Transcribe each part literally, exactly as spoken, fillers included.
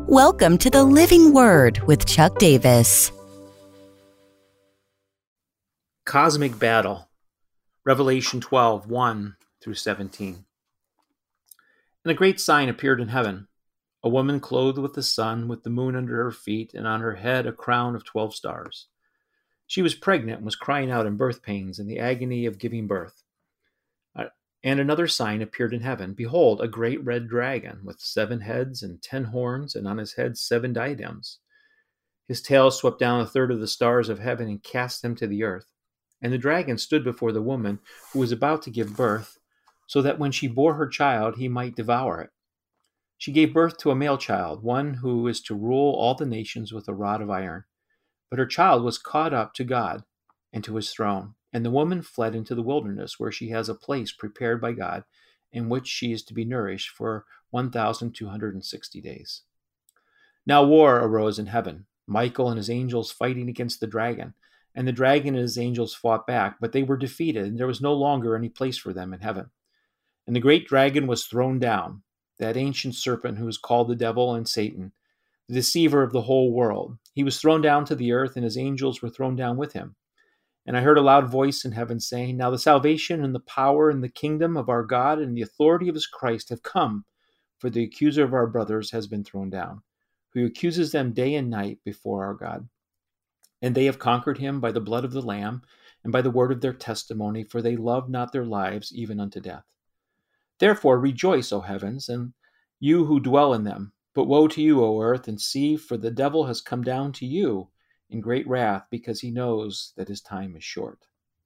Welcome to the Living Word with Chuck Davis. Cosmic Battle, Revelation twelve, one through seventeen. And a great sign appeared in heaven, a woman clothed with the sun, with the moon under her feet, and on her head a crown of twelve stars. She was pregnant and was crying out in birth pains and the agony of giving birth. And another sign appeared in heaven. Behold, a great red dragon with seven heads and ten horns, and on his head seven diadems. His tail swept down a third of the stars of heaven and cast them to the earth. And the dragon stood before the woman who was about to give birth, so that when she bore her child, he might devour it. She gave birth to a male child, one who is to rule all the nations with a rod of iron. But her child was caught up to God and to his throne. And the woman fled into the wilderness, where she has a place prepared by God, in which she is to be nourished for one thousand two hundred sixty days. Now war arose in heaven, Michael and his angels fighting against the dragon. And the dragon and his angels fought back, but they were defeated, and there was no longer any place for them in heaven. And the great dragon was thrown down, that ancient serpent who is called the devil and Satan, the deceiver of the whole world. He was thrown down to the earth, and his angels were thrown down with him. And I heard a loud voice in heaven saying, Now the salvation and the power and the kingdom of our God and the authority of his Christ have come, for the accuser of our brothers has been thrown down, who accuses them day and night before our God. And they have conquered him by the blood of the Lamb and by the word of their testimony, for they loved not their lives even unto death. Therefore rejoice, O heavens, and you who dwell in them. But woe to you, O earth and sea, for the devil has come down to you in great wrath, because he knows that his time is short.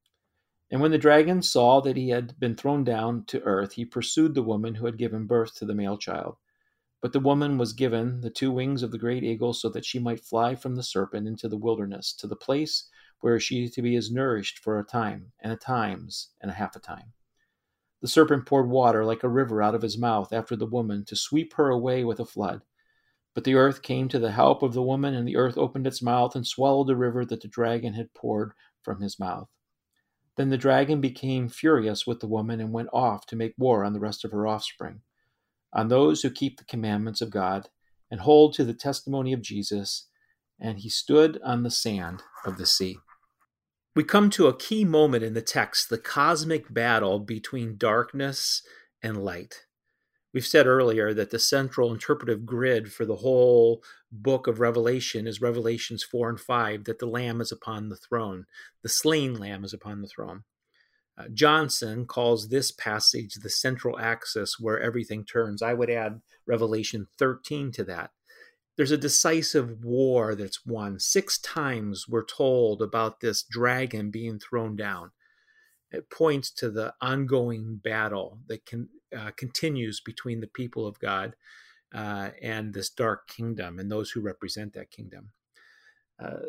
And when the dragon saw that he had been thrown down to earth, he pursued the woman who had given birth to the male child. But the woman was given the two wings of the great eagle, so that she might fly from the serpent into the wilderness, to the place where she to be is nourished for a time, and a times, and a half a time. The serpent poured water like a river out of his mouth after the woman, to sweep her away with a flood. But the earth came to the help of the woman, and the earth opened its mouth and swallowed the river that the dragon had poured from his mouth. Then the dragon became furious with the woman and went off to make war on the rest of her offspring, on those who keep the commandments of God and hold to the testimony of Jesus, and he stood on the sand of the sea. We come to a key moment in the text, the cosmic battle between darkness and light. We've said earlier that the central interpretive grid for the whole book of Revelation is Revelations four and five, that the Lamb is upon the throne. The slain Lamb is upon the throne. Uh, Johnson calls this passage the central axis where everything turns. I would add Revelation thirteen to that. There's a decisive war that's won. Six times we're told about this dragon being thrown down. It points to the ongoing battle that can, uh, continues between the people of God uh, and this dark kingdom and those who represent that kingdom. Uh,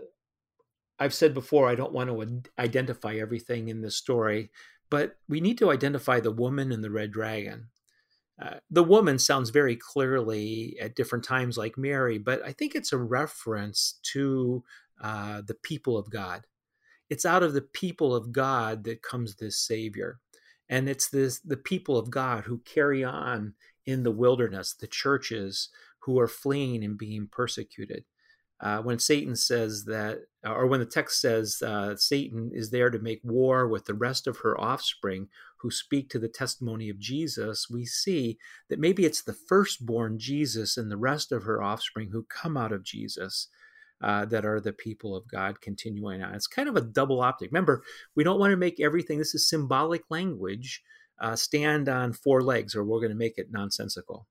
I've said before, I don't want to identify everything in this story, but we need to identify the woman and the red dragon. Uh, the woman sounds very clearly at different times like Mary, but I think it's a reference to uh, the people of God. It's out of the people of God that comes this Savior. And it's this the people of God who carry on in the wilderness, the churches who are fleeing and being persecuted. Uh, when Satan says that, or when the text says uh, Satan is there to make war with the rest of her offspring who speak to the testimony of Jesus, we see that maybe it's the firstborn Jesus and the rest of her offspring who come out of Jesus uh, that are the people of God continuing on. It's kind of a double optic. Remember, we don't want to make everything, this is symbolic language, uh, stand on four legs, or we're going to make it nonsensical.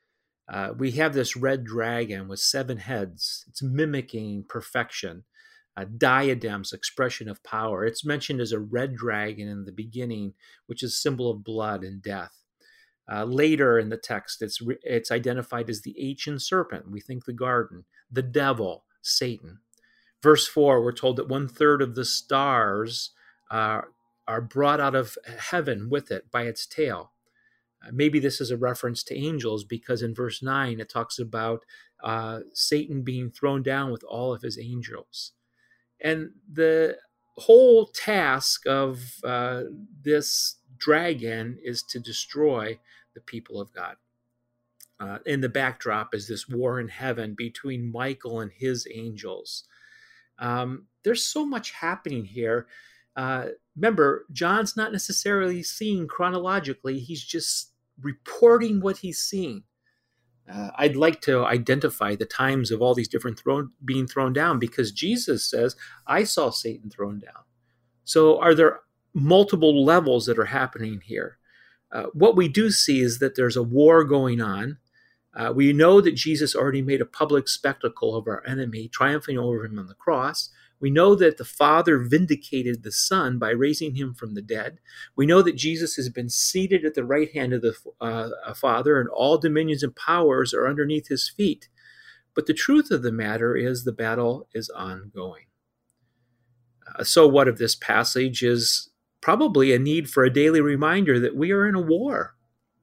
Uh, we have this red dragon with seven heads. It's mimicking perfection. Uh, diadems, expression of power. It's mentioned as a red dragon in the beginning, which is a symbol of blood and death. Uh, later in the text, it's re- it's identified as the ancient serpent. We think the garden, the devil, Satan. Verse four, we're told that one third of the stars uh, are brought out of heaven with it by its tail. Maybe this is a reference to angels, because in verse nine, it talks about uh, Satan being thrown down with all of his angels. And the whole task of uh, this dragon is to destroy the people of God. Uh, in the backdrop is this war in heaven between Michael and his angels. Um, there's so much happening here. Uh, remember, John's not necessarily seeing chronologically. He's just reporting what he's seeing. Uh, I'd like to identify the times of all these different thrown, being thrown down, because Jesus says, I saw Satan thrown down. So are there multiple levels that are happening here? Uh, what we do see is that there's a war going on. Uh, we know that Jesus already made a public spectacle of our enemy, triumphing over him on the cross. We know that the Father vindicated the Son by raising him from the dead. We know that Jesus has been seated at the right hand of the uh, Father, and all dominions and powers are underneath his feet. But the truth of the matter is the battle is ongoing. Uh, so what of this passage is probably a need for a daily reminder that we are in a war.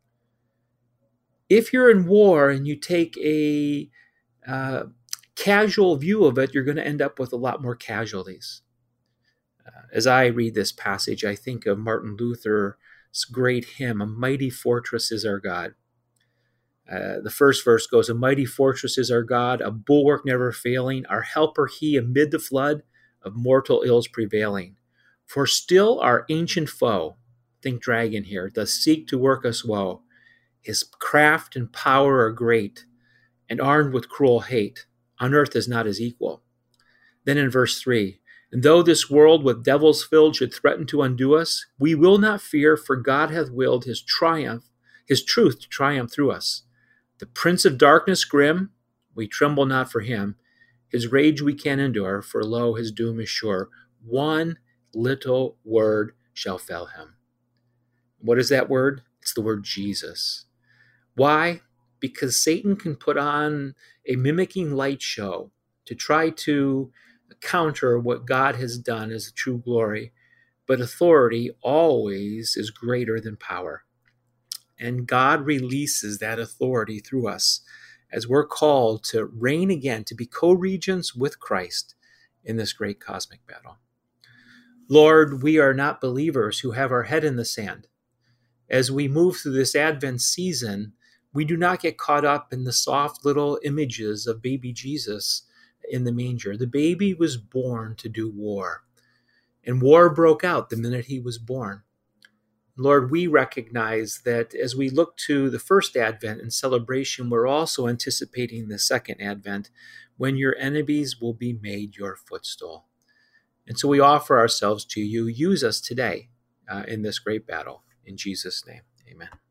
If you're in war and you take a uh, casual view of it, you're going to end up with a lot more casualties. Uh, as I read this passage, I think of Martin Luther's great hymn, "A Mighty Fortress is Our God." Uh, the first verse goes, "A mighty fortress is our God, a bulwark never failing, our helper he amid the flood of mortal ills prevailing. For still our ancient foe," think dragon here, "does seek to work us woe. His craft and power are great, and armed with cruel hate, on earth is not his equal." Then in verse three, "And though this world with devils filled should threaten to undo us, we will not fear, for God hath willed his triumph, his truth to triumph through us. The prince of darkness grim, we tremble not for him. His rage we can endure, for lo, his doom is sure. One little word shall fell him." What is that word? It's the word Jesus. Why? Because Satan can put on a mimicking light show to try to counter what God has done as a true glory, but authority always is greater than power. And God releases that authority through us as we're called to reign again, to be co-regents with Christ in this great cosmic battle. Lord, we are not believers who have our head in the sand. As we move through this Advent season, we do not get caught up in the soft little images of baby Jesus in the manger. The baby was born to do war, and war broke out the minute he was born. Lord, we recognize that as we look to the first Advent and celebration, we're also anticipating the second Advent, when your enemies will be made your footstool. And so we offer ourselves to you. Use us today uh, in this great battle. In Jesus' name, amen.